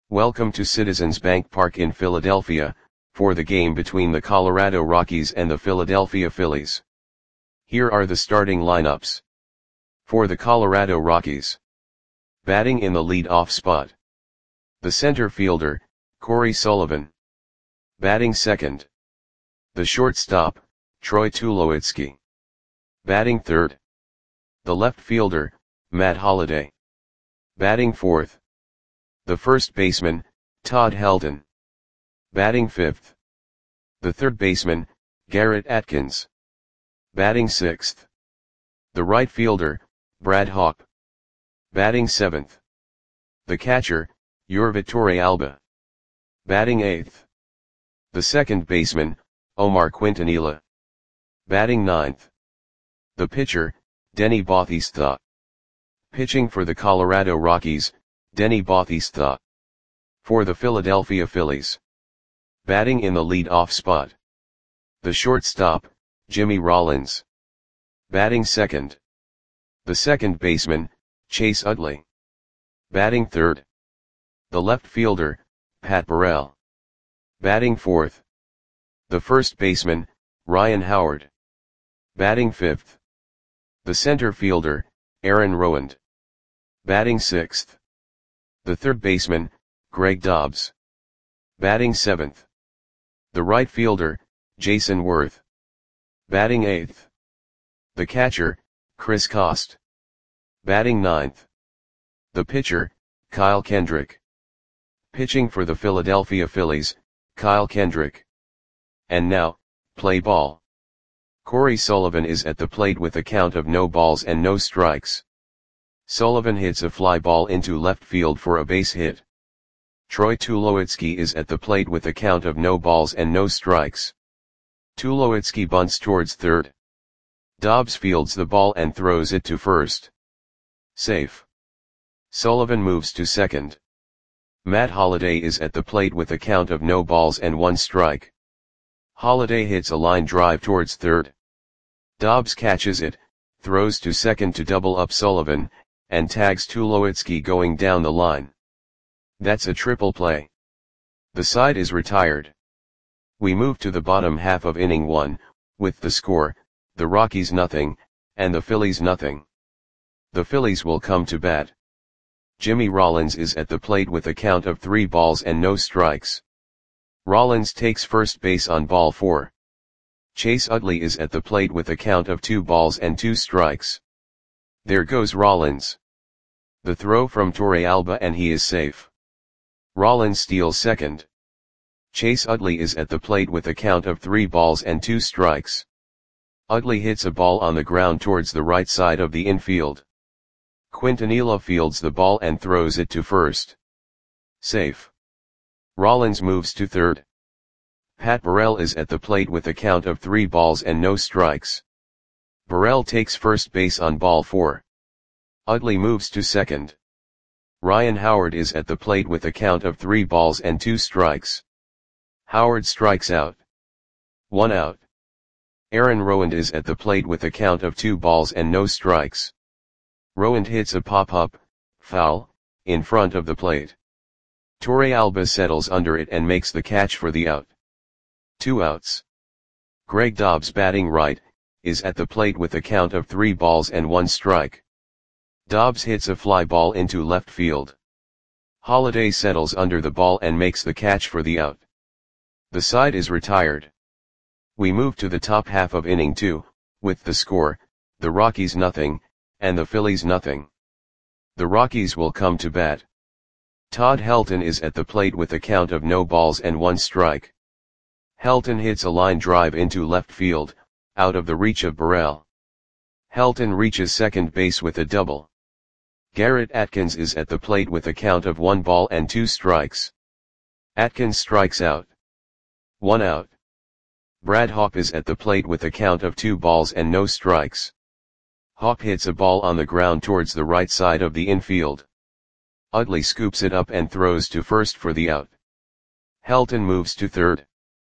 Welcome to Citizens Bank Park in Philadelphia, for the game between the Colorado Rockies and the Philadelphia Phillies. Here are the starting lineups. For the Colorado Rockies. Batting in the lead-off spot. The center fielder, Corey Sullivan. Batting second. The shortstop, Troy Tulowitzki. Batting third. The left fielder, Matt Holliday. Batting fourth. The first baseman, Todd Helton. Batting fifth. The third baseman, Garrett Atkins. Batting sixth. The right fielder, Brad Hawpe. Batting seventh. The catcher, Yorvi Torrealba. Batting eighth. The second baseman, Omar Quintanilla. Batting ninth. The pitcher, Denny Bautista. Pitching for the Colorado Rockies, Denny Bautista. For the Philadelphia Phillies. Batting in the lead-off spot. The shortstop, Jimmy Rollins. Batting second. The second baseman, Chase Utley. Batting third. The left fielder, Pat Burrell. Batting fourth. The first baseman, Ryan Howard. Batting fifth. The center fielder, Aaron Rowand. Batting sixth. The third baseman, Greg Dobbs. Batting seventh. The right fielder, Jason Worth. Batting eighth. The catcher, Chris Coste. Batting ninth. The pitcher, Kyle Kendrick. Pitching for the Philadelphia Phillies, Kyle Kendrick. And now, play ball. Corey Sullivan is at the plate with a count of no balls and no strikes. Sullivan hits a fly ball into left field for a base hit. Troy Tulowitzki is at the plate with a count of no balls and no strikes. Tulowitzki bunts towards third. Dobbs fields the ball and throws it to first. Safe. Sullivan moves to second. Matt Holliday is at the plate with a count of no balls and one strike. Holliday hits a line drive towards third. Dobbs catches it, throws to second to double up Sullivan, and tags Tulowitzki going down the line. That's a triple play. The side is retired. We move to the bottom half of inning 1, with the score, the Rockies nothing, and the Phillies nothing. The Phillies will come to bat. Jimmy Rollins is at the plate with a count of 3 balls and no strikes. Rollins takes first base on ball 4. Chase Utley is at the plate with a count of 2 balls and 2 strikes. There goes Rollins. The throw from Torrealba and he is safe. Rollins steals second. Chase Utley is at the plate with a count of 3 balls and 2 strikes. Utley hits a ball on the ground towards the right side of the infield. Quintanilla fields the ball and throws it to first. Safe. Rollins moves to third. Pat Burrell is at the plate with a count of 3 balls and no strikes. Burrell takes first base on ball 4. Utley moves to second. Ryan Howard is at the plate with a count of 3 balls and 2 strikes. Howard strikes out. 1 out. Aaron Rowand is at the plate with a count of 2 balls and no strikes. Rowand hits a pop-up, foul, in front of the plate. Torrealba settles under it and makes the catch for the out. 2 outs. Greg Dobbs, batting right, is at the plate with a count of 3 balls and 1 strike. Dobbs hits a fly ball into left field. Holliday settles under the ball and makes the catch for the out. The side is retired. We move to the top half of inning 2, with the score, the Rockies nothing, and the Phillies nothing. The Rockies will come to bat. Todd Helton is at the plate with a count of no balls and 1 strike. Helton hits a line drive into left field, out of the reach of Burrell. Helton reaches second base with a double. Garrett Atkins is at the plate with a count of 1 ball and 2 strikes. Atkins strikes out. 1 out. Brad Hawpe is at the plate with a count of 2 balls and no strikes. Hawpe hits a ball on the ground towards the right side of the infield. Utley scoops it up and throws to first for the out. Helton moves to third.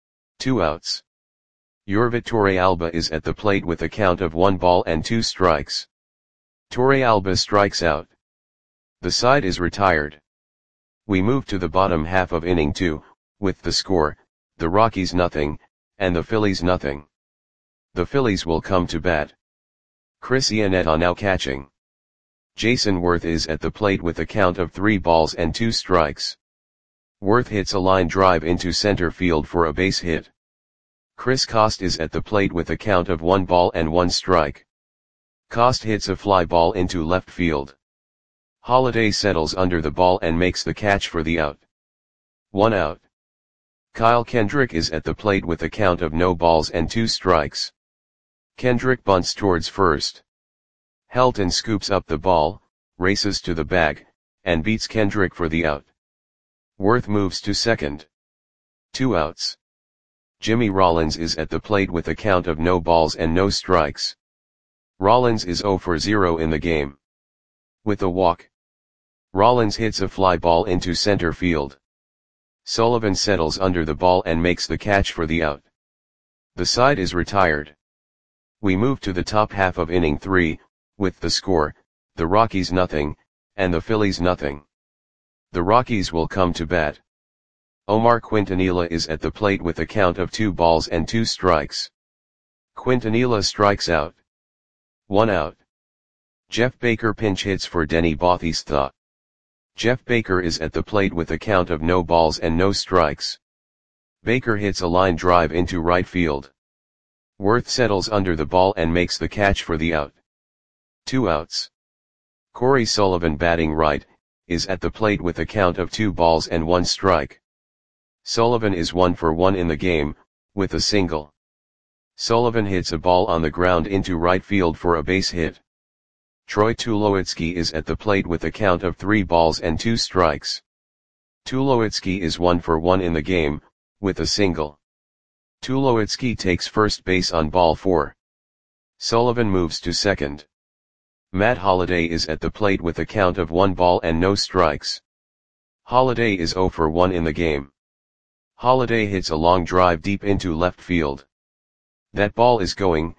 2 outs. Yorvi Torrealba is at the plate with a count of 1 ball and 2 strikes. Torrealba strikes out. The side is retired. We move to the bottom half of inning 2, with the score, the Rockies nothing, and the Phillies nothing. The Phillies will come to bat. Chris Iannetta now catching. Jason Worth is at the plate with a count of 3 balls and 2 strikes. Worth hits a line drive into center field for a base hit. Chris Coste is at the plate with a count of 1 ball and 1 strike. Coste hits a fly ball into left field. Holliday settles under the ball and makes the catch for the out. 1 out. Kyle Kendrick is at the plate with a count of no balls and 2 strikes. Kendrick bunts towards first. Helton scoops up the ball, races to the bag, and beats Kendrick for the out. Worth moves to second. 2 outs. Jimmy Rollins is at the plate with a count of no balls and no strikes. Rollins is 0 for 0 in the game. With a walk, Rollins hits a fly ball into center field. Sullivan settles under the ball and makes the catch for the out. The side is retired. We move to the top half of inning 3, with the score, the Rockies nothing, and the Phillies nothing. The Rockies will come to bat. Omar Quintanilla is at the plate with a count of 2 balls and 2 strikes. Quintanilla strikes out. 1 out. Jeff Baker pinch hits for Denny Bautista. Jeff Baker is at the plate with a count of no balls and no strikes. Baker hits a line drive into right field. Worth settles under the ball and makes the catch for the out. 2 outs. Corey Sullivan batting right, is at the plate with a count of 2 balls and 1 strike. Sullivan is 1 for 1 in the game, with a single. Sullivan hits a ball on the ground into right field for a base hit. Troy Tulowitzki is at the plate with a count of 3 balls and 2 strikes. Tulowitzki is 1 for 1 in the game, with a single. Tulowitzki takes first base on ball 4. Sullivan moves to second. Matt Holliday is at the plate with a count of 1 ball and no strikes. Holliday is 0 for 1 in the game. Holliday hits a long drive deep into left field. That ball is gone.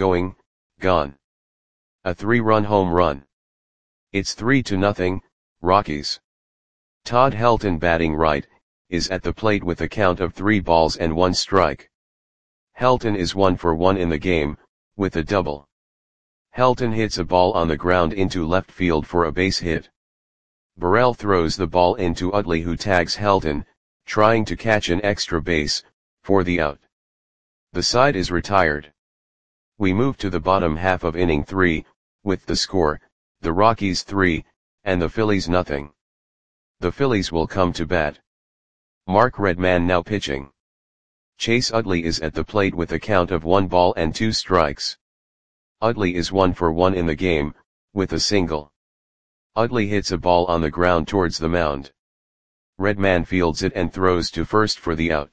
A 3-run home run. It's 3-0, Rockies. Todd Helton batting right, is at the plate with a count of 3 balls and 1 strike. Helton is 1 for 1 in the game, with a double. Helton hits a ball on the ground into left field for a base hit. Burrell throws the ball into Utley, who tags Helton, trying to catch an extra base, for the out. The side is retired. We move to the bottom half of inning 3, with the score, the Rockies 3, and the Phillies nothing. The Phillies will come to bat. Mark Redman now pitching. Chase Utley is at the plate with a count of 1 ball and 2 strikes. Utley is 1 for 1 in the game, with a single. Utley hits a ball on the ground towards the mound. Redman fields it and throws to first for the out.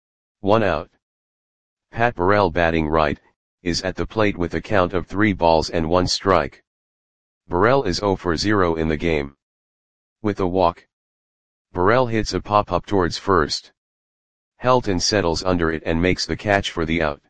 1 out. Pat Burrell batting right, is at the plate with a count of 3 balls and 1 strike. Burrell is 0 for 0 in the game. With a walk, Burrell hits a pop-up towards first. Helton settles under it and makes the catch for the out.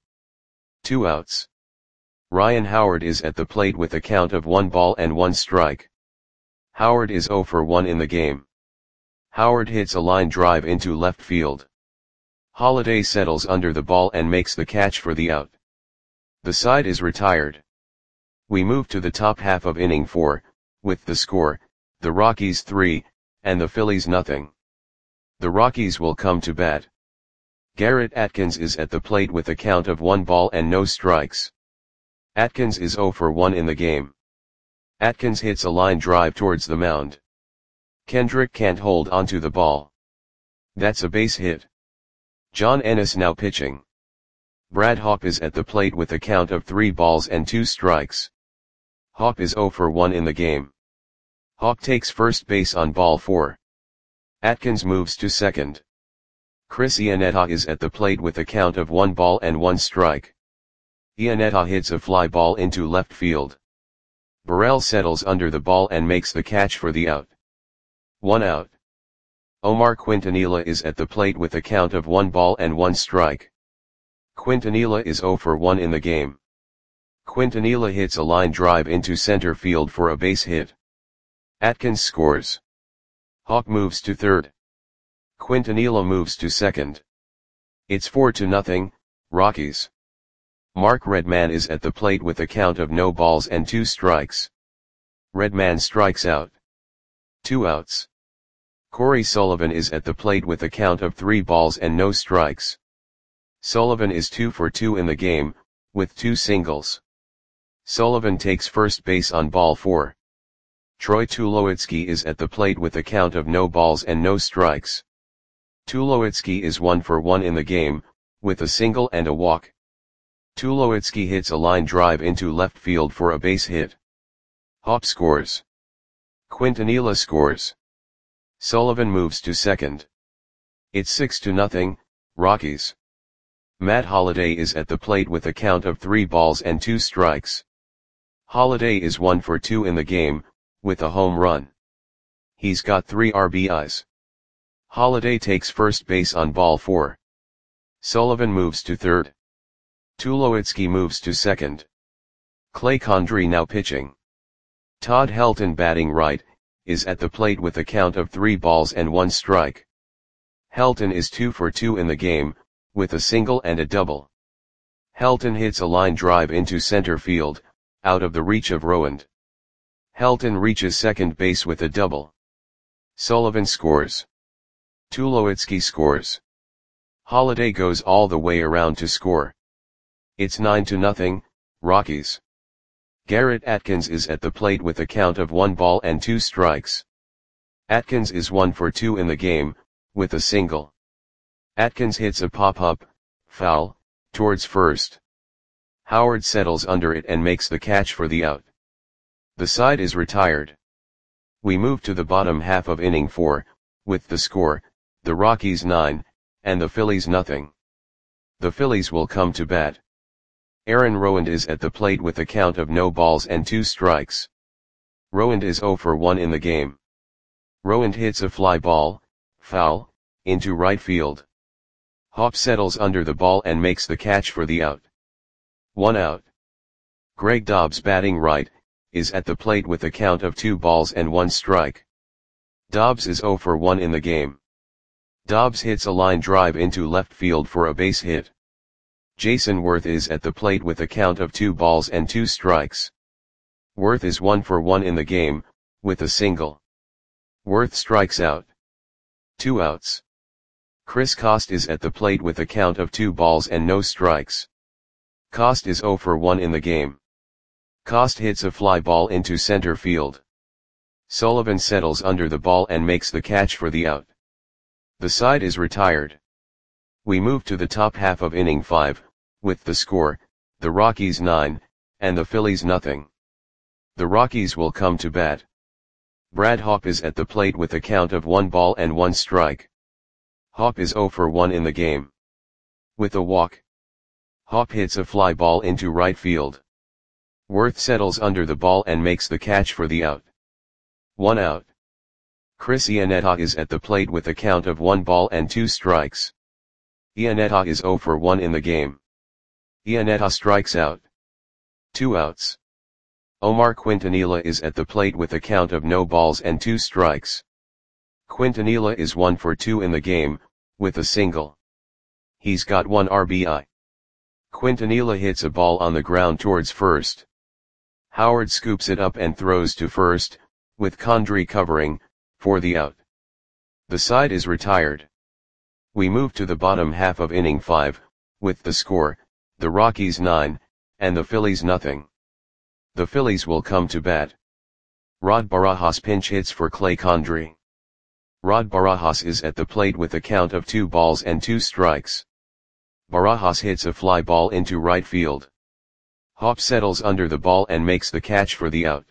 2 outs. Ryan Howard is at the plate with a count of 1 ball and 1 strike. Howard is 0 for 1 in the game. Howard hits a line drive into left field. Holliday settles under the ball and makes the catch for the out. The side is retired. We move to the top half of inning 4, with the score, the Rockies 3, and the Phillies nothing. The Rockies will come to bat. Garrett Atkins is at the plate with a count of 1 ball and no strikes. Atkins is 0 for 1 in the game. Atkins hits a line drive towards the mound. Kendrick can't hold onto the ball. That's a base hit. John Ennis now pitching. Brad Hawpe is at the plate with a count of 3 balls and 2 strikes. Hawpe is 0 for 1 in the game. Hawpe takes first base on ball 4. Atkins moves to second. Chris Iannetta is at the plate with a count of 1 ball and 1 strike. Iannetta hits a fly ball into left field. Burrell settles under the ball and makes the catch for the out. 1 out. Omar Quintanilla is at the plate with a count of 1 ball and 1 strike. Quintanilla is 0 for 1 in the game. Quintanilla hits a line drive into center field for a base hit. Atkins scores. Hawk moves to third. Quintanilla moves to second. It's 4-0, Rockies. Mark Redman is at the plate with a count of no balls and 2 strikes. Redman strikes out. 2 outs. Corey Sullivan is at the plate with a count of 3 balls and no strikes. Sullivan is 2 for 2 in the game, with 2 singles. Sullivan takes first base on ball 4. Troy Tulowitzki is at the plate with a count of no balls and no strikes. Tulowitzki is 1 for 1 in the game, with a single and a walk. Tulowitzki hits a line drive into left field for a base hit. Hop scores. Quintanilla scores. Sullivan moves to second. It's 6-0, Rockies. Matt Holliday is at the plate with a count of 3 balls and 2 strikes. Holliday is 1 for 2 in the game, with a home run. He's got 3 RBIs. Holliday takes first base on ball 4. Sullivan moves to third. Tulowitzki moves to second. Clay Condrey now pitching. Todd Helton batting right, is at the plate with a count of 3 balls and 1 strike. Helton is 2 for 2 in the game, with a single and a double. Helton hits a line drive into center field, out of the reach of Rowand. Helton reaches second base with a double. Sullivan scores. Tulowitzki scores. Holliday goes all the way around to score. It's 9-0, Rockies. Garrett Atkins is at the plate with a count of 1 ball and 2 strikes. Atkins is 1 for 2 in the game, with a single. Atkins hits a pop-up, foul, towards first. Howard settles under it and makes the catch for the out. The side is retired. We move to the bottom half of inning 4, with the score, the Rockies 9, and the Phillies nothing. The Phillies will come to bat. Aaron Rowand is at the plate with a count of no balls and 2 strikes. Rowand is 0 for 1 in the game. Rowand hits a fly ball, foul, into right field. Hop settles under the ball and makes the catch for the out. 1 out. Greg Dobbs batting right, is at the plate with a count of 2 balls and 1 strike. Dobbs is 0 for 1 in the game. Dobbs hits a line drive into left field for a base hit. Jason Worth is at the plate with a count of 2 balls and 2 strikes. Worth is 1 for 1 in the game, with a single. Worth strikes out. 2 outs. Chris Cost is at the plate with a count of 2 balls and no strikes. Cost is 0 for 1 in the game. Cost hits a fly ball into center field. Sullivan settles under the ball and makes the catch for the out. The side is retired. We move to the top half of inning 5, with the score, the Rockies 9, and the Phillies nothing. The Rockies will come to bat. Brad Hawpe is at the plate with a count of 1 ball and 1 strike. Hawpe is 0 for 1 in the game. With a walk. Hawpe hits a fly ball into right field. Worth settles under the ball and makes the catch for the out. 1 out. Chris Iannetta is at the plate with a count of 1 ball and 2 strikes. Iannetta is 0 for 1 in the game. Iannetta strikes out. 2 outs. Omar Quintanilla is at the plate with a count of no balls and 2 strikes. Quintanilla is 1 for 2 in the game, with a single. He's got 1 RBI. Quintanilla hits a ball on the ground towards first. Howard scoops it up and throws to first, with Condrey covering, for the out. The side is retired. We move to the bottom half of inning 5, with the score, the Rockies 9, and the Phillies nothing. The Phillies will come to bat. Rod Barajas pinch hits for Clay Condrey. Rod Barajas is at the plate with a count of 2 balls and 2 strikes. Barajas hits a fly ball into right field. Hawpe settles under the ball and makes the catch for the out.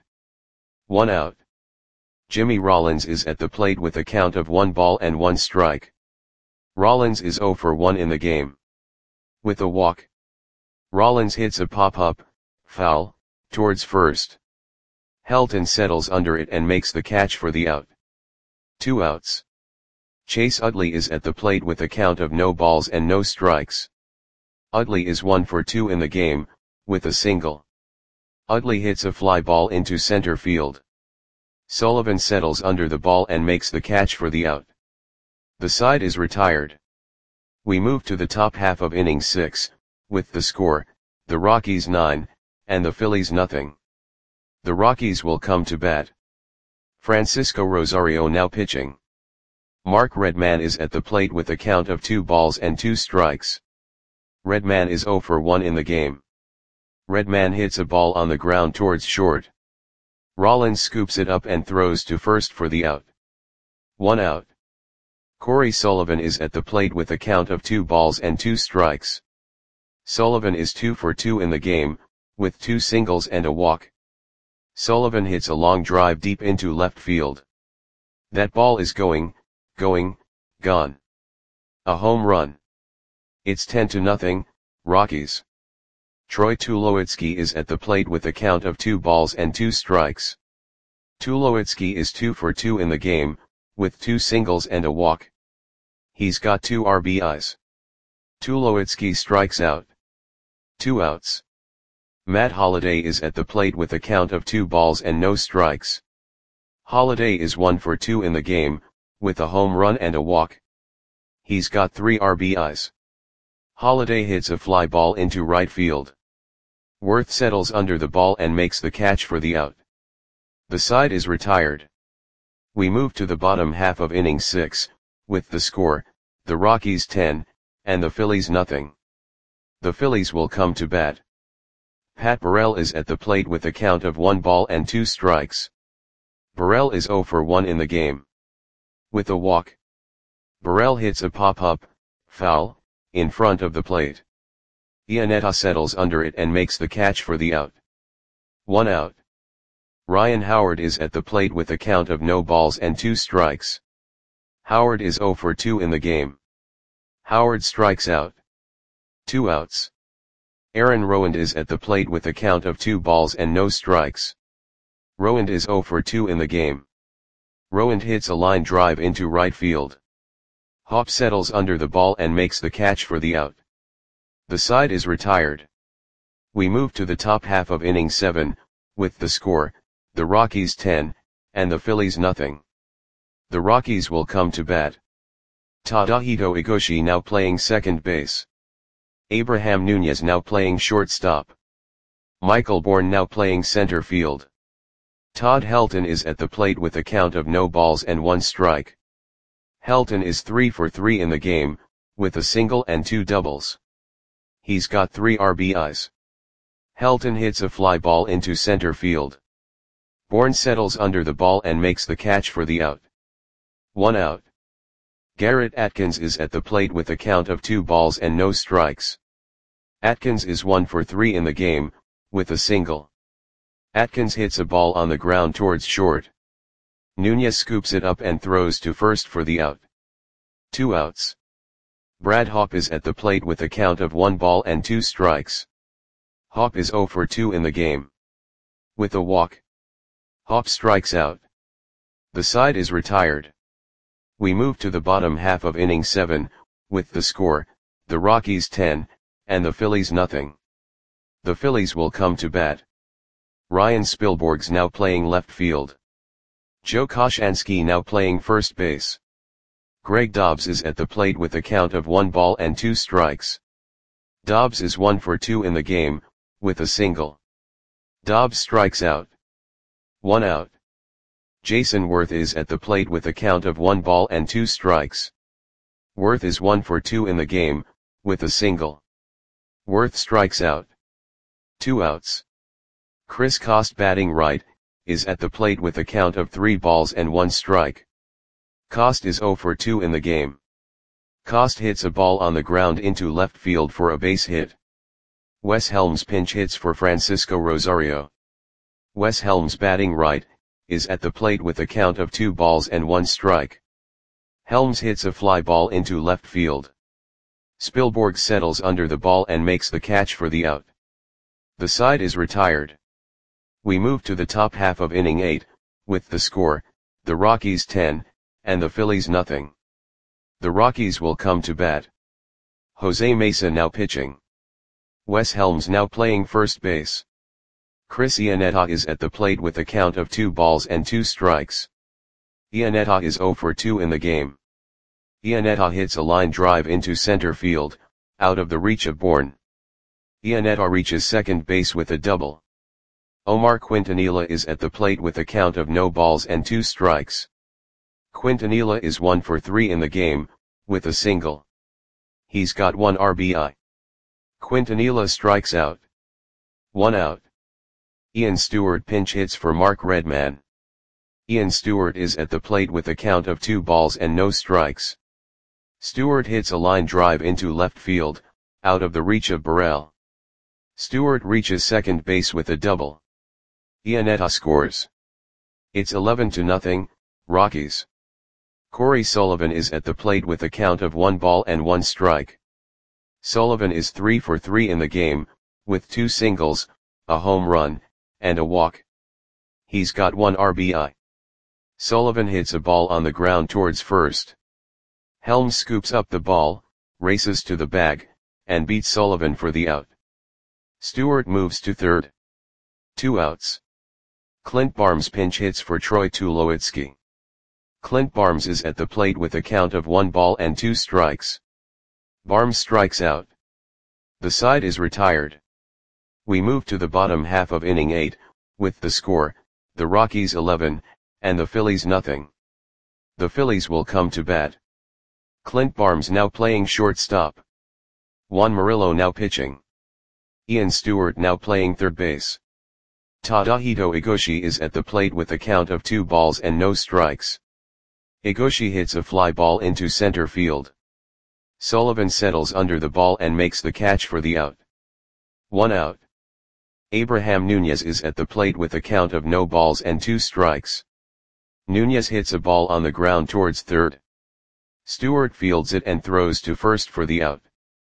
1 out. Jimmy Rollins is at the plate with a count of 1 ball and 1 strike. Rollins is 0 for 1 in the game. With a walk. Rollins hits a pop-up, foul, towards first. Helton settles under it and makes the catch for the out. 2 outs. Chase Utley is at the plate with a count of no balls and no strikes. Utley is 1 for 2 in the game, with a single. Utley hits a fly ball into center field. Sullivan settles under the ball and makes the catch for the out. The side is retired. We move to the top half of inning 6, with the score, the Rockies 9, and the Phillies nothing. The Rockies will come to bat. Francisco Rosario now pitching. Mark Redman is at the plate with a count of 2 balls and 2 strikes. Redman is 0 for 1 in the game. Redman hits a ball on the ground towards short. Rollins scoops it up and throws to first for the out. 1 out. Corey Sullivan is at the plate with a count of 2 balls and 2 strikes. Sullivan is 2 for 2 in the game, with 2 singles and a walk. Sullivan hits a long drive deep into left field. That ball is gone. A home run. It's 10-0, Rockies. Troy Tulowitzki is at the plate with a count of 2 balls and 2 strikes. Tulowitzki is 2 for 2 in the game, with 2 singles and a walk. He's got 2 RBIs. Tulowitzki strikes out. 2 outs. Matt Holliday is at the plate with a count of 2 balls and no strikes. Holliday is 1 for 2 in the game, with a home run and a walk. He's got 3 RBIs. Holliday hits a fly ball into right field. Worth settles under the ball and makes the catch for the out. The side is retired. We move to the bottom half of inning 6, with the score, the Rockies 10, and the Phillies nothing. The Phillies will come to bat. Pat Burrell is at the plate with a count of 1 ball and 2 strikes. Burrell is 0 for 1 in the game. With a walk. Burrell hits a pop-up, foul, in front of the plate. Iannetta settles under it and makes the catch for the out. 1 out. Ryan Howard is at the plate with a count of no balls and 2 strikes. Howard is 0 for 2 in the game. Howard strikes out. 2 outs. Aaron Rowand is at the plate with a count of 2 balls and no strikes. Rowand is 0 for 2 in the game. Rowand hits a line drive into right field. Hopp settles under the ball and makes the catch for the out. The side is retired. We move to the top half of inning 7, with the score, the Rockies 10, and the Phillies nothing. The Rockies will come to bat. Tadahito Iguchi now playing second base. Abraham Nunez now playing shortstop. Michael Bourne now playing center field. Todd Helton is at the plate with a count of no balls and 1 strike. Helton is 3 for 3 in the game, with a single and 2 doubles. He's got 3 RBIs. Helton hits a fly ball into center field. Bourne settles under the ball and makes the catch for the out. 1 out. Garrett Atkins is at the plate with a count of 2 balls and no strikes. Atkins is 1 for 3 in the game, with a single. Atkins hits a ball on the ground towards short. Nunez scoops it up and throws to first for the out. 2 outs. Brad Hopp is at the plate with a count of 1 ball and 2 strikes. Hopp is 0 for 2 in the game. With a walk. Hopp strikes out. The side is retired. We move to the bottom half of inning 7, with the score, the Rockies 10, and the Phillies nothing. The Phillies will come to bat. Ryan Spilborghs now playing left field. Joe Koshansky now playing first base. Greg Dobbs is at the plate with a count of 1 ball and 2 strikes. Dobbs is 1 for 2 in the game, with a single. Dobbs strikes out. 1 out. Jason Worth is at the plate with a count of 1 ball and 2 strikes. Worth is 1 for 2 in the game, with a single. Worth strikes out. 2 outs. Chris Cost batting right, is at the plate with a count of 3 balls and 1 strike. Cost is 0 for 2 in the game. Cost hits a ball on the ground into left field for a base hit. Wes Helms pinch hits for Francisco Rosario. Wes Helms batting right, is at the plate with a count of 2 balls and 1 strike. Helms hits a fly ball into left field. Spilborghs settles under the ball and makes the catch for the out. The side is retired. We move to the top half of inning 8, with the score, the Rockies 10, and the Phillies nothing. The Rockies will come to bat. Jose Mesa now pitching. Wes Helms now playing first base. Chris Iannetta is at the plate with a count of 2 balls and 2 strikes. Iannetta is 0 for 2 in the game. Iannetta hits a line drive into center field, out of the reach of Bourne. Iannetta reaches second base with a double. Omar Quintanilla is at the plate with a count of no balls and 2 strikes. Quintanilla is 1 for 3 in the game, with a single. He's got 1 RBI. Quintanilla strikes out. 1 out. Ian Stewart pinch hits for Mark Redman. Ian Stewart is at the plate with a count of 2 balls and no strikes. Stewart hits a line drive into left field, out of the reach of Burrell. Stewart reaches second base with a double. Iannetta scores. It's 11-0, Rockies. Corey Sullivan is at the plate with a count of 1 ball and 1 strike. Sullivan is 3 for 3 in the game, with 2 singles, a home run, and a walk. He's got 1 RBI. Sullivan hits a ball on the ground towards first. Helms scoops up the ball, races to the bag, and beats Sullivan for the out. Stewart moves to third. 2 outs. Clint Barnes pinch hits for Troy Tulowitzki. Clint Barnes is at the plate with a count of 1 ball and 2 strikes. Barnes strikes out. The side is retired. We move to the bottom half of inning 8, with the score, the Rockies 11, and the Phillies nothing. The Phillies will come to bat. Clint Barnes now playing shortstop. Juan Murillo now pitching. Ian Stewart now playing third base. Tadahito Igoshi is at the plate with a count of 2 balls and no strikes. Igoshi hits a fly ball into center field. Sullivan settles under the ball and makes the catch for the out. 1 out. Abraham Nunez is at the plate with a count of no balls and 2 strikes. Nunez hits a ball on the ground towards third. Stewart fields it and throws to first for the out.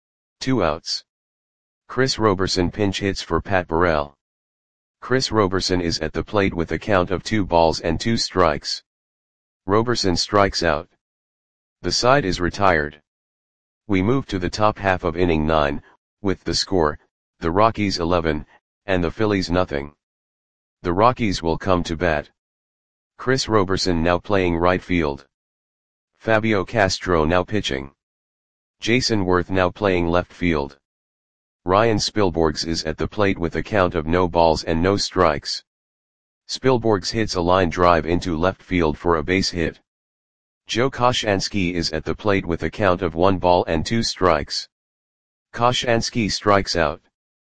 2 outs. Chris Roberson pinch hits for Pat Burrell. Chris Roberson is at the plate with a count of 2 balls and 2 strikes. Roberson strikes out. The side is retired. We move to the top half of inning 9, with the score, the Rockies 11, and the Phillies nothing. The Rockies will come to bat. Chris Roberson now playing right field. Fabio Castro now pitching. Jason Worth now playing left field. Ryan Spilborghs is at the plate with a count of no balls and no strikes. Spilborghs hits a line drive into left field for a base hit. Joe Koshansky is at the plate with a count of 1 ball and 2 strikes. Koshansky strikes out.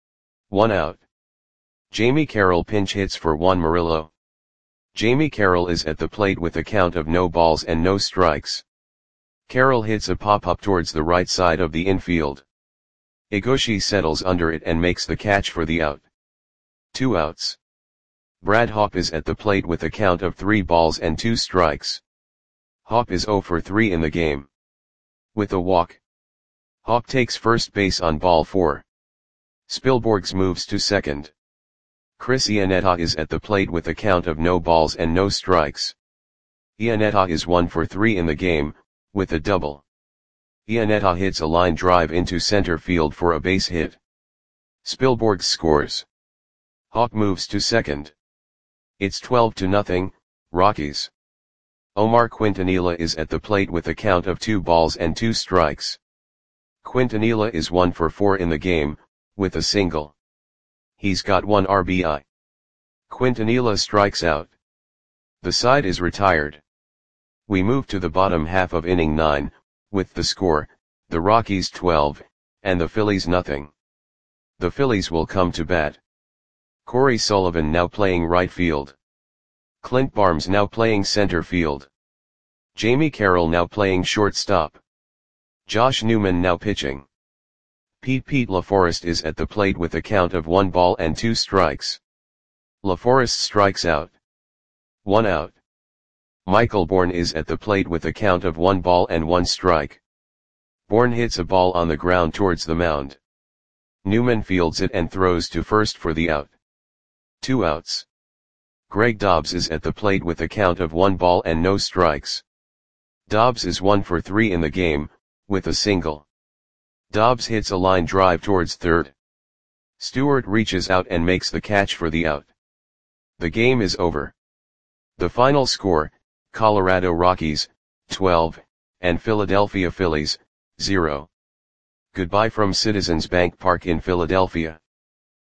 1 out. Jamie Carroll pinch hits for Juan Murillo. Jamie Carroll is at the plate with a count of no balls and no strikes. Carroll hits a pop-up towards the right side of the infield. Igoshi settles under it and makes the catch for the out. 2 outs. Brad Hawpe is at the plate with a count of 3 balls and 2 strikes. Hawpe is 0 for 3 in the game. With a walk. Hawpe takes first base on ball 4. Spilborghs moves to second. Chris Iannetta is at the plate with a count of no balls and no strikes. Iannetta is 1 for 3 in the game, with a double. Iannetta hits a line drive into center field for a base hit. Spilborghs scores. Hawpe moves to second. It's 12-0, Rockies. Omar Quintanilla is at the plate with a count of 2 balls and 2 strikes. Quintanilla is 1 for 4 in the game, with a single. He's got 1 RBI. Quintanilla strikes out. The side is retired. We move to the bottom half of inning 9, with the score, the Rockies 12, and the Phillies nothing. The Phillies will come to bat. Corey Sullivan now playing right field. Clint Barnes now playing center field. Jamie Carroll now playing shortstop. Josh Newman now pitching. Pete LaForest is at the plate with a count of 1 ball and 2 strikes. LaForest strikes out. 1 out. Michael Bourne is at the plate with a count of 1 ball and 1 strike. Bourne hits a ball on the ground towards the mound. Newman fields it and throws to first for the out. 2 outs. Greg Dobbs is at the plate with a count of 1 ball and no strikes. Dobbs is 1 for 3 in the game, with a single. Dobbs hits a line drive towards third. Stewart reaches out and makes the catch for the out. The game is over. The final score, Colorado Rockies, 12, and Philadelphia Phillies, 0. Goodbye from Citizens Bank Park in Philadelphia.